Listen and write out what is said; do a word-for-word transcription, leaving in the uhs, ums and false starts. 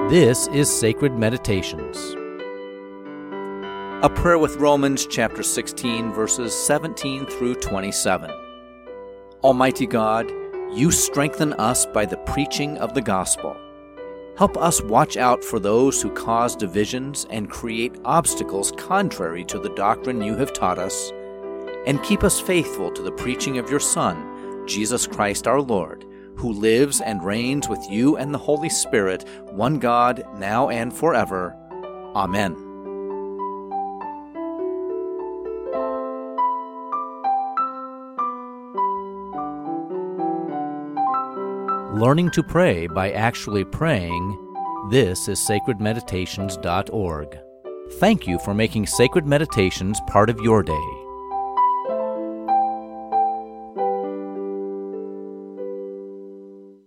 This is Sacred Meditations. A prayer with Romans chapter sixteen, verses seventeen through twenty-seven. Almighty God, you strengthen us by the preaching of the gospel. Help us watch out for those who cause divisions and create obstacles contrary to the doctrine you have taught us, and keep us faithful to the preaching of your Son, Jesus Christ our Lord, who lives and reigns with you and the Holy Spirit, one God, now and forever. Amen. Learning to pray by actually praying. This is sacred meditations dot org. Thank you for making Sacred Meditations part of your day.